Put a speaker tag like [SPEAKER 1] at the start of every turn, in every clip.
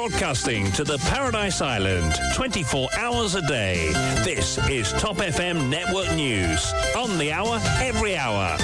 [SPEAKER 1] Broadcasting to the Paradise Island 24 hours a day. This is Top FM Network News. On the hour, every hour.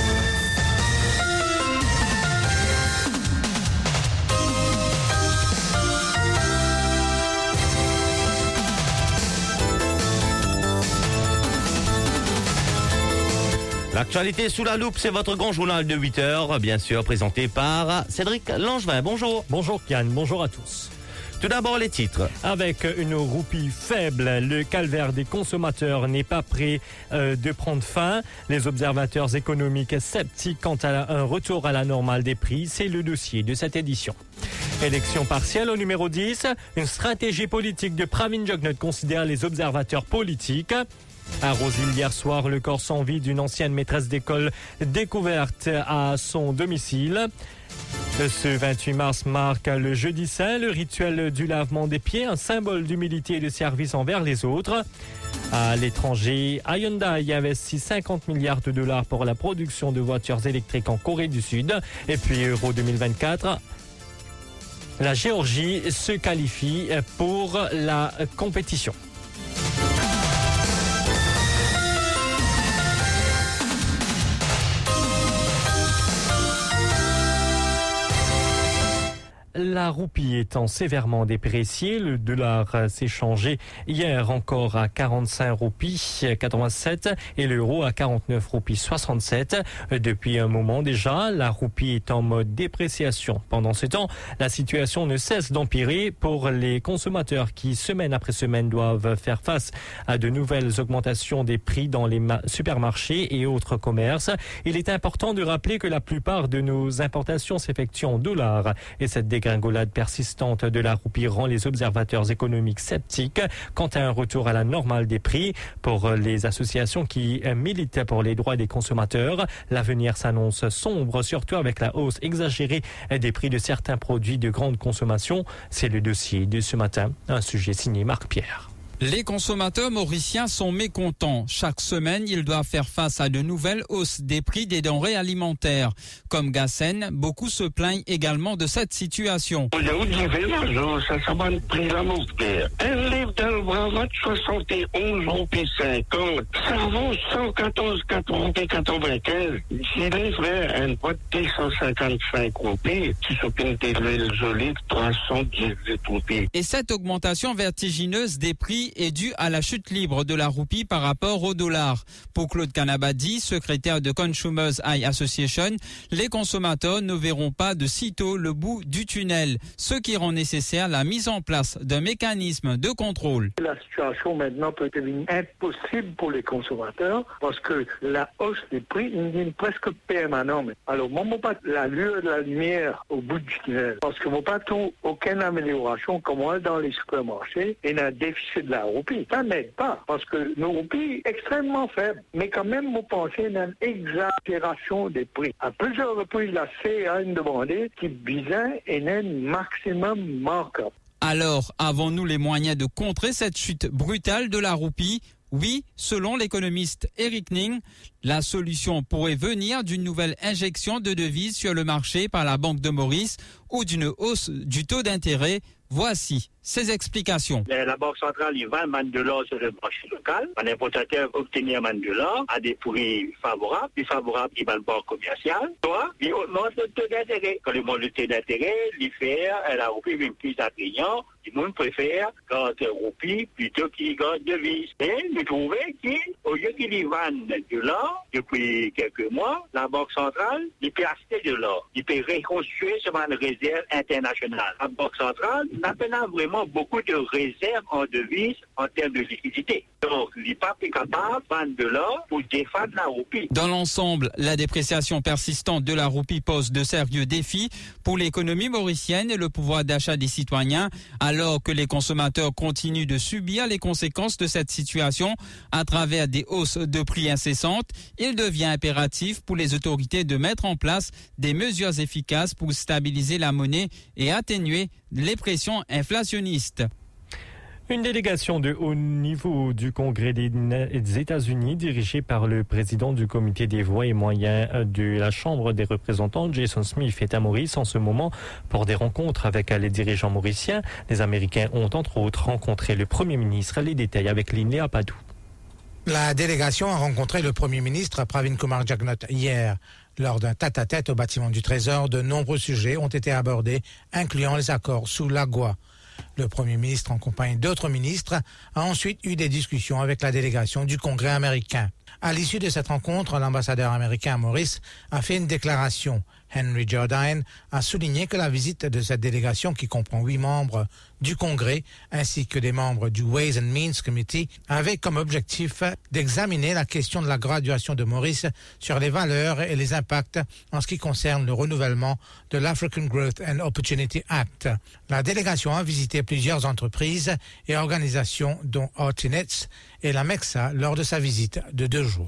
[SPEAKER 2] L'actualité sous la loupe, c'est votre grand journal de 8 heures, bien sûr, présenté par Cédric Langevin. Bonjour.
[SPEAKER 3] Bonjour Kian, bonjour à tous.
[SPEAKER 2] Tout d'abord, les titres.
[SPEAKER 3] Avec une roupie faible, le calvaire des consommateurs n'est pas prêt de prendre fin. Les observateurs économiques sceptiques quant à un retour à la normale des prix, c'est le dossier de cette édition. Élection partielle au numéro 10, une stratégie politique de Pravin Jugnauth considère les observateurs politiques. À Rosil, hier soir, le corps sans vie d'une ancienne maîtresse d'école découverte à son domicile. Ce 28 mars marque le Jeudi Saint, le rituel du lavement des pieds, un symbole d'humilité et de service envers les autres. À l'étranger, Hyundai investit 50 milliards de dollars pour la production de voitures électriques en Corée du Sud. Et puis Euro 2024, la Géorgie se qualifie pour la compétition. La roupie étant sévèrement dépréciée, le dollar s'est changé hier encore à 45 roupies 87 et l'euro à 49 roupies 67. Depuis un moment déjà, la roupie est en mode dépréciation. Pendant ce temps, la situation ne cesse d'empirer pour les consommateurs qui, semaine après semaine, doivent faire face à de nouvelles augmentations des prix dans les supermarchés et autres commerces. Il est important de rappeler que la plupart de nos importations s'effectuent en dollars et cette dégringolade persistante de la roupie rend les observateurs économiques sceptiques quant à un retour à la normale des prix. Pour les associations qui militent pour les droits des consommateurs, l'avenir s'annonce sombre, surtout avec la hausse exagérée des prix de certains produits de grande consommation. C'est le dossier de ce matin, un sujet signé Marc Pierre.
[SPEAKER 4] Les consommateurs mauriciens sont mécontents. Chaque semaine, ils doivent faire face à de nouvelles hausses des prix des denrées alimentaires. Comme Gassen, beaucoup se plaignent également de cette situation.
[SPEAKER 5] Ça m'a pris la montagne. Un livre dans le bras, 71 roupies 50. Ça vaut 114,95. Si les frères, un pot de 155 roupies, qui s'occupent de l'huile jolie, 318 roupies.
[SPEAKER 4] Et cette augmentation vertigineuse des prix est due à la chute libre de la roupie par rapport au dollar. Pour Claude Canabadi, secrétaire de Consumers Eye Association, les consommateurs ne verront pas de sitôt le bout du tunnel, ce qui rend nécessaire la mise en place d'un mécanisme de contrôle.
[SPEAKER 6] La situation maintenant peut devenir impossible pour les consommateurs parce que la hausse des prix est presque permanente. Alors, moi, je pas la lueur de la lumière au bout du tunnel parce que moi, pas tout, aucune amélioration comme on dans les supermarchés et un déficit de la roupie. Ça n'aide pas, parce que nos roupies extrêmement faibles. Mais quand même, vous pensez à une exagération des prix. À plusieurs reprises, la CA a demandé qu'il visait un maximum markup.
[SPEAKER 4] Alors, avons-nous les moyens de contrer cette chute brutale de la roupie ? Oui, selon l'économiste Eric Ning, la solution pourrait venir d'une nouvelle injection de devises sur le marché par la Banque de Maurice ou d'une hausse du taux d'intérêt. Voici ses explications.
[SPEAKER 5] La Banque centrale, il vend man de l'or sur le marché local. Un importateur obtenir man de l'or à des prix favorables, plus favorables qu'il va le bord commercial. Toi, il augmente le taux d'intérêt. Quand il monte le taux d'intérêt, l'IFR, la roupie est plus attrayant. Le monde préfère garder roupie plutôt qu'il garde devise. Et nous trouvons qu'au lieu qu'il y vende de l'or, depuis quelques mois, la Banque centrale, il peut acheter de l'or. Il peut reconstruire sur une réserve internationale. La Banque centrale n'a pas vraiment beaucoup de réserves en devises en termes de liquidité. Donc, il n'est pas plus capable de vendre de l'or pour défendre la roupie.
[SPEAKER 4] Dans l'ensemble, la dépréciation persistante de la roupie pose de sérieux défis pour l'économie mauricienne et le pouvoir d'achat des citoyens, alors que les consommateurs continuent de subir les conséquences de cette situation à travers des hausses de prix incessantes. Il devient impératif pour les autorités de mettre en place des mesures efficaces pour stabiliser la monnaie et atténuer les pressions inflationnistes.
[SPEAKER 3] Une délégation de haut niveau du Congrès des États-Unis, dirigée par le président du comité des voies et moyens de la Chambre des représentants, Jason Smith, est à Maurice en ce moment pour des rencontres avec les dirigeants mauriciens. Les Américains ont entre autres rencontré le Premier ministre. Les détails avec Linlea Padou.
[SPEAKER 7] La délégation a rencontré le Premier ministre Pravin Kumar Jagnnath hier. Lors d'un tête-à-tête au bâtiment du Trésor, de nombreux sujets ont été abordés, incluant les accords sous l'AGOA. Le Premier ministre, en compagnie d'autres ministres, a ensuite eu des discussions avec la délégation du Congrès américain. À l'issue de cette rencontre, l'ambassadeur américain à Maurice a fait une déclaration. Henry Jardine a souligné que la visite de cette délégation, qui comprend 8 membres du Congrès ainsi que des membres du Ways and Means Committee, avait comme objectif d'examiner la question de la graduation de Maurice sur les valeurs et les impacts en ce qui concerne le renouvellement de l'African Growth and Opportunity Act. La délégation a visité plusieurs entreprises et organisations dont Artinets et la MEXA lors de sa visite de 2 jours.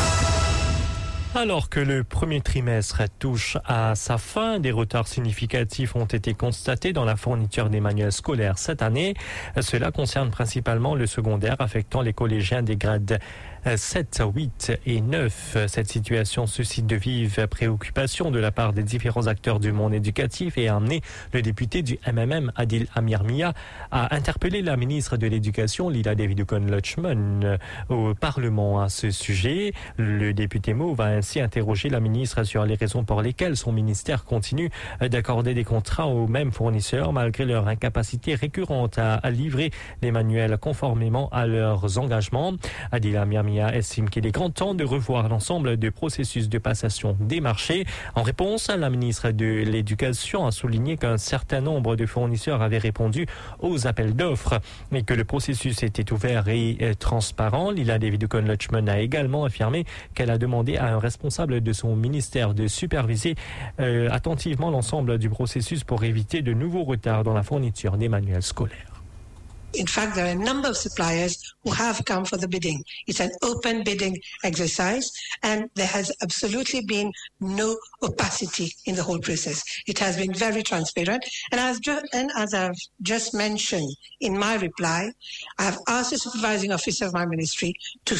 [SPEAKER 3] Alors que le premier trimestre touche à sa fin, des retards significatifs ont été constatés dans la fourniture des manuels scolaires cette année. Cela concerne principalement le secondaire, affectant les collégiens des grades 7, 8 et 9. Cette situation suscite de vives préoccupations de la part des différents acteurs du monde éducatif et a amené le député du MMM, Adil Amir Mia, à interpeller la ministre de l'Éducation, Lila Davidukun-Lutchman, au Parlement à ce sujet. Le député Mo va ainsi interroger la ministre sur les raisons pour lesquelles son ministère continue d'accorder des contrats aux mêmes fournisseurs malgré leur incapacité récurrente à livrer les manuels conformément à leurs engagements. Adil Amir Mia estime qu'il est grand temps de revoir l'ensemble du processus de passation des marchés. En réponse, la ministre de l'Éducation a souligné qu'un certain nombre de fournisseurs avaient répondu aux appels d'offres et que le processus était ouvert et transparent. Lila Davidukun-Lutchman a également affirmé qu'elle a demandé à un responsable de son ministère de superviser attentivement l'ensemble du processus pour éviter de nouveaux retards dans la fourniture des manuels scolaires.
[SPEAKER 8] In fact, there are a number of suppliers who have come for the bidding. It's an open bidding exercise, and there has absolutely been no opacity in the whole process. It has been very transparent. And as I've just mentioned in my reply, I've asked the supervising officer of my ministry to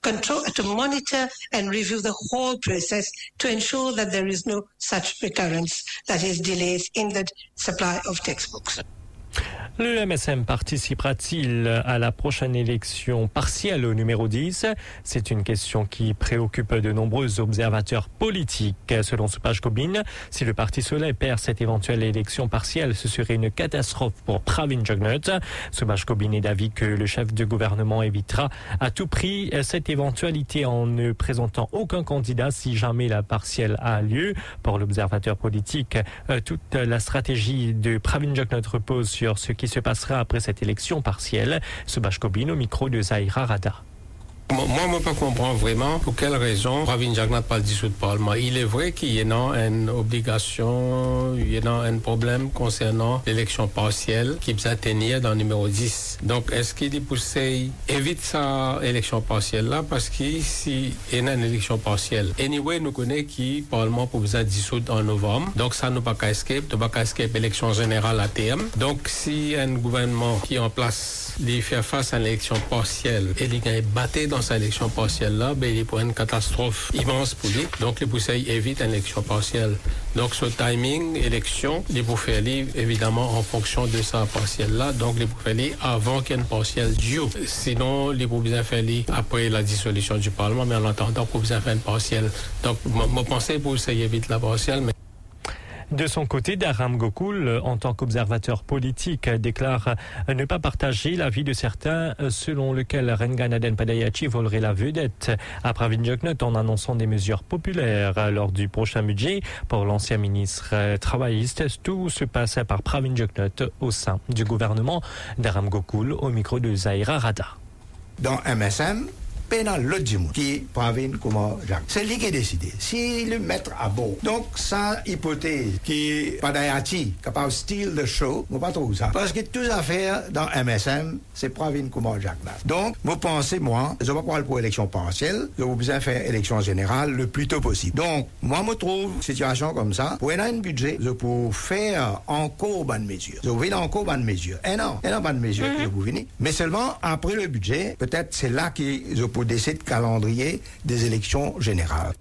[SPEAKER 8] monitor and review the whole process to ensure that there is no such recurrence, that is, delays in the supply of textbooks.
[SPEAKER 3] Le MSM participera-t-il à la prochaine élection partielle au numéro 10 ? C'est une question qui préoccupe de nombreux observateurs politiques. Selon Subhash Gobin, si le Parti Soleil perd cette éventuelle élection partielle, ce serait une catastrophe pour Pravin Jagnnath. Subhash Gobin est d'avis que le chef de gouvernement évitera à tout prix cette éventualité en ne présentant aucun candidat si jamais la partielle a lieu. Pour l'observateur politique, toute la stratégie de Pravin Jagnnath repose sur ce qui se passera après cette élection partielle. Subhash Gobin au micro de Zahira Rada.
[SPEAKER 9] Moi, je ne peux pas comprendre vraiment pour quelle raison Pravin Jagnnath pas dissout le Parlement. Il est vrai qu'il y a une obligation, il y a un problème concernant l'élection partielle qui peut tenir dans le numéro 10. Donc, est-ce qu'il est poussé évite sa élection partielle-là parce que si il y a une élection partielle, anyway, nous connaissons que le Parlement peut vous dissoudre en novembre. Donc, ça nous pas qu'à escape, nous pas qu'à escape l'élection générale à terme. Donc, si un gouvernement qui est en place, il fait face à l'élection partielle et il est battu dans sa élection partielle là, ben, il est pour une catastrophe immense pour lui. Donc, les poussées évitent une élection partielle. Donc, ce timing, élection, les pour faire évidemment en fonction de sa partielle là. Donc, les pour faire avant qu'il y ait une partielle due. Sinon, les pour bien faire après la dissolution du Parlement, mais en attendant, pour bien faire une partielle. Donc, mon pensée pour essayer éviter la partielle, mais
[SPEAKER 3] de son côté, Dharam Gokul, en tant qu'observateur politique, déclare ne pas partager l'avis de certains selon lequel Renganaden Padayachi volerait la vedette à Pravin Jagnnath en annonçant des mesures populaires lors du prochain budget. Pour l'ancien ministre travailliste, tout se passe par Pravin Jagnnath au sein du gouvernement. Dharam Gokul au micro de Zahira Rada.
[SPEAKER 10] Dans MSM, pénal l'autre du monde, qui est Pravin Kumar Jagannath. C'est lui qui a décidé. Si le mettre à bord. Donc, sa hypothèse qui Padayati, capable de steal the show, je ne pas trop ça. Parce que toutes les affaires dans MSM, c'est Pravin Kumar Jagannath. Donc, vous pensez, moi, je vais pas pour élection partielle, je vais besoin faire élection générale le plus tôt possible. Donc, moi, je trouve une situation comme ça, pour avoir un budget, je peux faire encore bonne mesure. Je vais encore bonne mesure. Un an bonne mesure que je peux venir. Mais seulement après le budget, peut-être c'est là que je peux décider de calendrier des élections générales.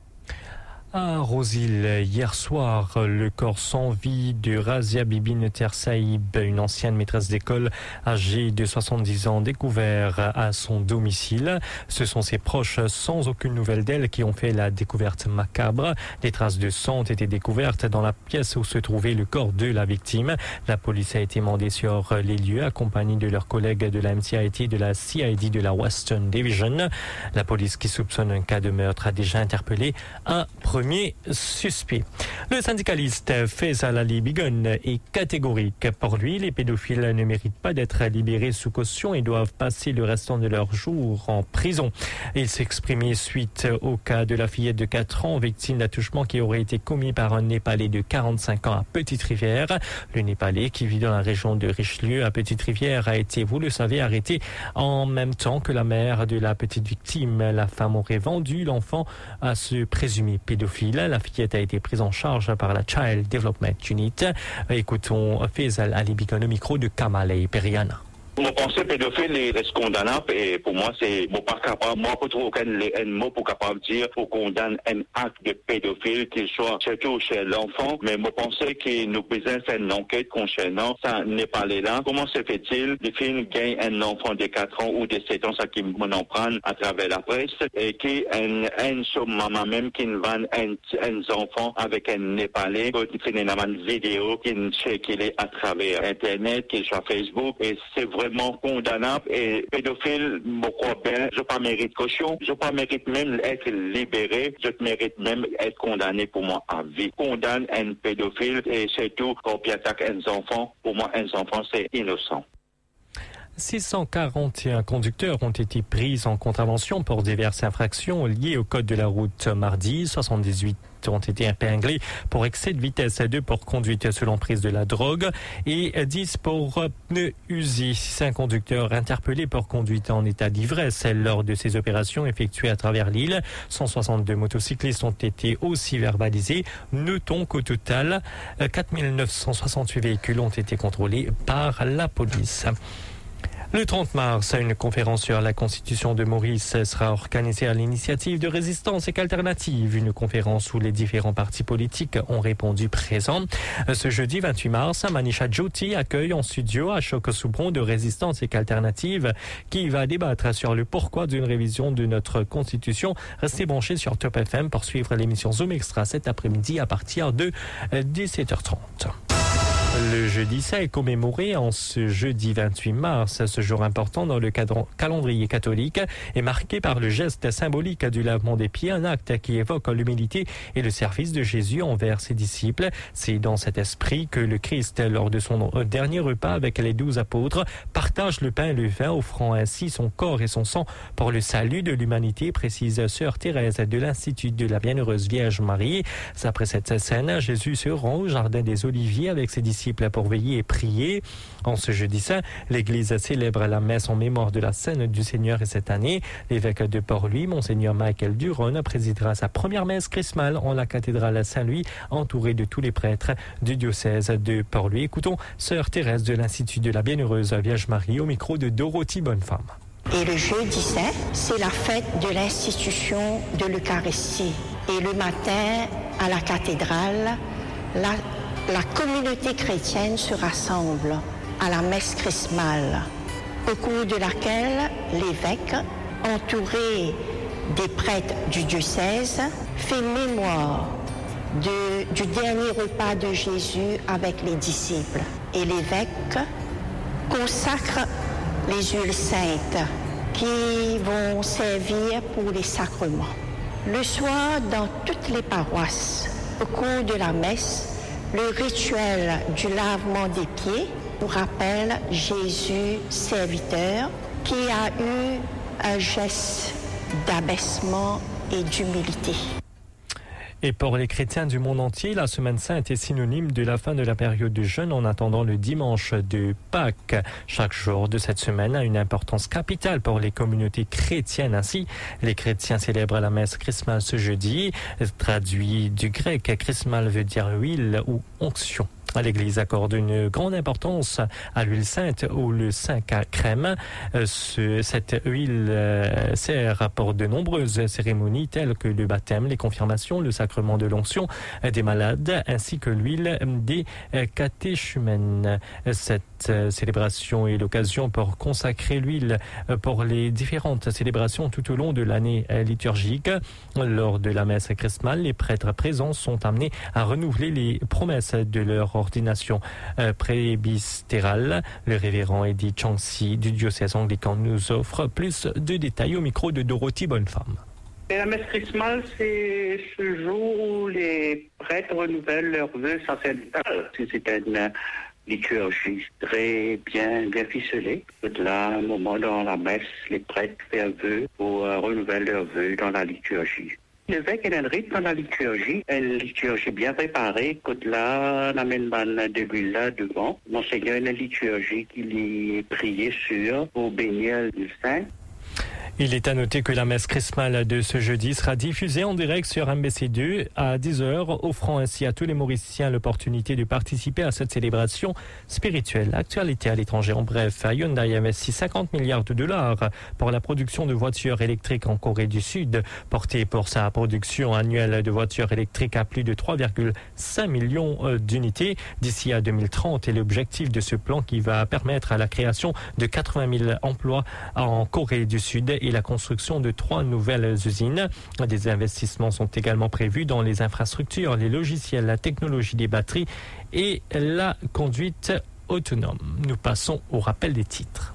[SPEAKER 3] À Rosil, hier soir, le corps sans vie de Razia Bibi Neter Saïb, une ancienne maîtresse d'école âgée de 70 ans, découvert à son domicile. Ce sont ses proches, sans aucune nouvelle d'elle, qui ont fait la découverte macabre. Des traces de sang ont été découvertes dans la pièce où se trouvait le corps de la victime. La police a été mandée sur les lieux, accompagnée de leurs collègues de la MCIT et de la CID de la Western Division. La police, qui soupçonne un cas de meurtre, a déjà interpellé un premier suspect. Le syndicaliste Faisal Ali Bigon est catégorique. Pour lui, les pédophiles ne méritent pas d'être libérés sous caution et doivent passer le restant de leur jour en prison. Il s'exprimait suite au cas de la fillette de 4 ans, victime d'attouchement qui aurait été commis par un Népalais de 45 ans à Petite-Rivière. Le Népalais, qui vit dans la région de Richelieu à Petite-Rivière, a été, vous le savez, arrêté en même temps que la mère de la petite victime. La femme aurait vendu l'enfant à ce présumé pédophile. La fillette a été prise en charge par la Child Development Unit. Écoutons Faisal Ali Bigon au micro de Kamale Periana.
[SPEAKER 5] Mon pensée pédophile est condamnable et pour moi c'est pas capable, moi pas trop aucun mot pour capable dire pour condamner un acte de pédophile qu'il soit surtout chez l'enfant, mais mon pensée que nous besoin faire une enquête concernant ça n'est pas là. Comment se fait-il les filles gagnent un enfant de 4 ans ou de 7 ans, ça qui m'en prend à travers la presse et qui un maman même qui vend un enfant avec un Népalais qui fait une vidéo qui est à travers internet, qui est sur Facebook et c'est vraiment condamnable et pédophile, je crois bien, je pas mérite caution, je pas mérite même être libéré, je mérite même être condamné pour moi à vie. Condamne un pédophile et surtout quand il attaque un enfant, pour moi un enfant c'est innocent.
[SPEAKER 3] 641 conducteurs ont été pris en contravention pour diverses infractions liées au code de la route mardi. 78 ont été épinglés pour excès de vitesse, 2 pour conduite sous l'emprise de la drogue et 10 pour pneus usés. 5 conducteurs interpellés pour conduite en état d'ivresse lors de ces opérations effectuées à travers l'île. 162 motocyclistes ont été aussi verbalisés. Notons qu'au total, 4968 véhicules ont été contrôlés par la police. Le 30 mars, une conférence sur la Constitution de Maurice sera organisée à l'initiative de Résistance et Alternative. Une conférence où les différents partis politiques ont répondu présents. Ce jeudi 28 mars, Manisha Jyoti accueille en studio Ashok Soubron de Résistance et Alternative qui va débattre sur le pourquoi d'une révision de notre Constitution. Restez branchés sur Top FM pour suivre l'émission Zoom Extra cet après-midi à partir de 17h30. Le jeudi saint est commémoré en ce jeudi 28 mars. Ce jour important dans le calendrier catholique est marqué par le geste symbolique du lavement des pieds, un acte qui évoque l'humilité et le service de Jésus envers ses disciples. C'est dans cet esprit que le Christ, lors de son dernier repas avec les 12 apôtres, partage le pain et le vin, offrant ainsi son corps et son sang pour le salut de l'humanité, précise sœur Thérèse de l'Institut de la Bienheureuse Vierge Marie. Après cette scène, Jésus se rend au Jardin des Oliviers avec ses disciples pour veiller et prier. En ce jeudi saint, l'Église célèbre la messe en mémoire de la scène du Seigneur et cette année, l'évêque de Port-Louis, Monseigneur Michael Duron, présidera sa première messe chrismale en la cathédrale Saint-Louis, entouré de tous les prêtres du diocèse de Port-Louis. Écoutons sœur Thérèse de l'Institut de la Bienheureuse Vierge Marie au micro de Dorothy Bonnefemme.
[SPEAKER 11] Et le jeudi saint, c'est la fête de l'institution de l'Eucharistie. Et le matin, à la cathédrale, la communauté chrétienne se rassemble à la messe chrismale, au cours de laquelle l'évêque, entouré des prêtres du diocèse, fait mémoire du dernier repas de Jésus avec les disciples. Et l'évêque consacre les huiles saintes qui vont servir pour les sacrements. Le soir, dans toutes les paroisses, au cours de la messe, le rituel du lavement des pieds nous rappelle Jésus, serviteur, qui a eu un geste d'abaissement et d'humilité.
[SPEAKER 3] Et pour les chrétiens du monde entier, la Semaine Sainte est synonyme de la fin de la période de jeûne en attendant le dimanche de Pâques. Chaque jour de cette semaine a une importance capitale pour les communautés chrétiennes. Ainsi, les chrétiens célèbrent la messe chrismale ce jeudi. Traduit du grec, chrismal veut dire huile ou onction. L'Église accorde une grande importance à l'huile sainte ou le saint crème. Cette huile sert pour de nombreuses cérémonies telles que le baptême, les confirmations, le sacrement de l'onction des malades ainsi que l'huile des catéchumènes. Cette célébration est l'occasion pour consacrer l'huile pour les différentes célébrations tout au long de l'année liturgique. Lors de la messe chrismale, les prêtres présents sont amenés à renouveler les promesses de leur ordination prébistérale. Le révérend Eddie Changsi du diocèse anglican nous offre plus de détails au micro de Dorothy Bonnefemme.
[SPEAKER 5] La messe chrismale, c'est ce jour où les prêtres renouvellent leurs vœux sacerdotales. C'est une liturgie très bien ficelée. Là, un moment dans la messe, les prêtres font un vœu pour renouveler leurs vœux dans la liturgie. L'évêque a un rythme dans la liturgie, une liturgie bien préparée. Quand là, on amène de l'huile là devant. Monseigneur a une liturgie qui est priée sur pour bénir le saint.
[SPEAKER 3] Il est à noter que la messe chrismale de ce jeudi sera diffusée en direct sur MBC2 à 10h, offrant ainsi à tous les Mauriciens l'opportunité de participer à cette célébration spirituelle. Actualité à l'étranger, en bref, Hyundai investit 50 milliards de dollars pour la production de voitures électriques en Corée du Sud, portée pour sa production annuelle de voitures électriques à plus de 3,5 millions d'unités d'ici à 2030. Et l'objectif de ce plan qui va permettre à la création de 80 000 emplois en Corée du Sud et la construction de 3 nouvelles usines. Des investissements sont également prévus dans les infrastructures, les logiciels, la technologie des batteries et la conduite autonome. Nous passons au rappel des titres.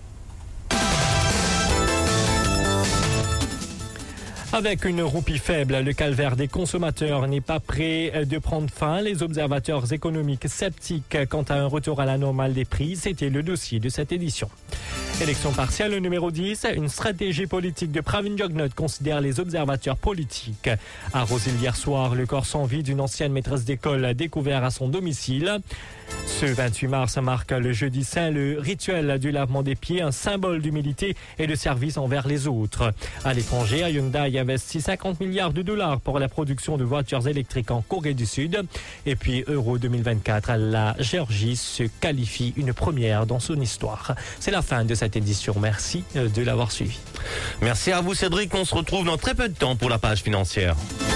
[SPEAKER 3] Avec une roupie faible, le calvaire des consommateurs n'est pas prêt de prendre fin. Les observateurs économiques sceptiques quant à un retour à la normale des prix, c'était le dossier de cette édition. Élection partielle numéro 10, une stratégie politique de Pravin Jugnauth considère les observateurs politiques. À Rosil hier soir, le corps sans vie d'une ancienne maîtresse d'école découvert à son domicile. Ce 28 mars marque le jeudi saint, le rituel du lavement des pieds, un symbole d'humilité et de service envers les autres. À l'étranger, Hyundai investit 50 milliards de dollars pour la production de voitures électriques en Corée du Sud. Et puis Euro 2024, la Géorgie se qualifie une première dans son histoire. C'est la fin de cette édition. Merci de l'avoir suivi.
[SPEAKER 2] Merci à vous Cédric, on se retrouve dans très peu de temps pour la page financière.